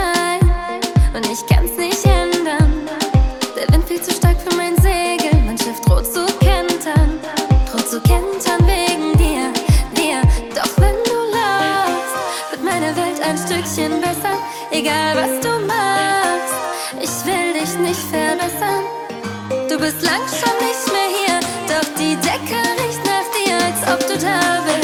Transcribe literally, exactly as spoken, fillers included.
sein und ich kann's nicht ändern. Der Wind viel zu stark für mein Segel, mein Schiff droht zu kentern, droht zu kentern wegen dir, dir. Doch wenn du lachst, wird meine Welt ein Stückchen besser, egal was du machst. Ich will dich nicht verbessern. Du bist lang schon nicht mehr hier, doch die Decke riecht nach dir, als ob du da bist.